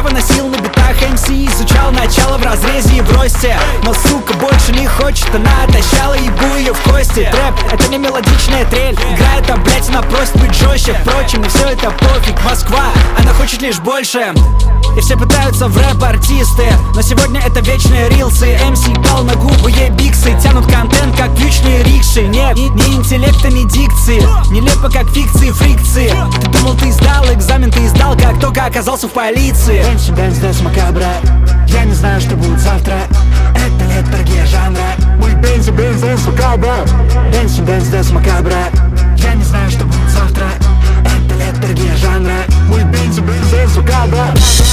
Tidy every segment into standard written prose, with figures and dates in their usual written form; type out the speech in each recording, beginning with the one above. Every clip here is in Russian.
Справа носил на битах МС, изучал начало в разрезе и в росте. Но сука больше не хочет, она отощала, ебу ее в кости. Трэп — это не мелодичная трель, играет, а блять она просит быть жестче. Впрочем, не все это пофиг, Москва, она хочет лишь больше. И все пытаются в рэп артисты, но сегодня это вечные рилсы. МС пал на губы, ей биксы, тянут контент как вьючные рикши. Нет, ни интеллекта, ни дикции, нелепо как фикции, фрикции. Ты думал, ты сдал экзамен, ты сдал, как только оказался в полиции. Дэнс, дэнс, макабра. Я не знаю, что будет завтра. Это летаргия жанра. Мы дэнс, макабра. Дэнс, макабра. Я не знаю, что будет завтра. Это летаргия жанра. Мы дэнс, макабра.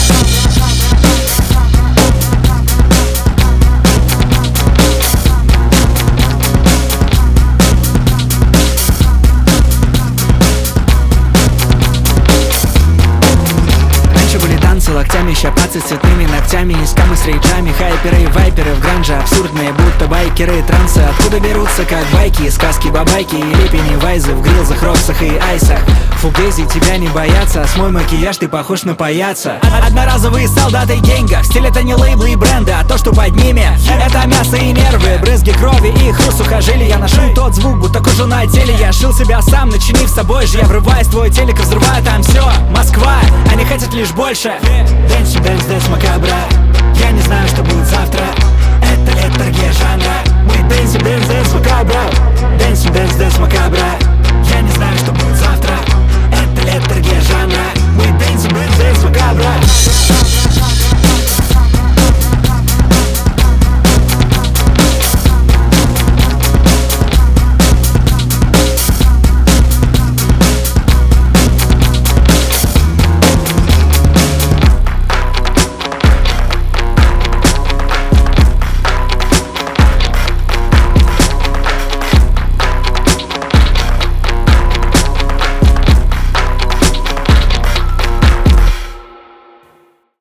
Локтями щипаться цветными ногтями, и скамы с рейджами, хайперы и вайперы в гранже абсурдные, будто байкеры и трансы. Откуда берутся, как байки, сказки, бабайки или пеннивайзы в грилзах, роксах и айсах. Фугези тебя не боятся, а с мой макияж ты похож на паяца. Одноразовые солдаты генга, стиль это не лейблы и бренды, а то, что под ними, это мясо и нервы, брызги крови и хруст сухожилий. Я ношу тот звук, будто кожу на теле, я шил себя сам, начинив с собой же. Я врываюсь в твой телек, взрываю там все. Москва, они хотят лишь больше. Дэнс, макабра. Я не знаю, что будет завтра. Это летаргия жанра. Мы дэнс, макабра. Дэнс, макабра. Я не знаю, что будет завтра. Это летаргия жанра.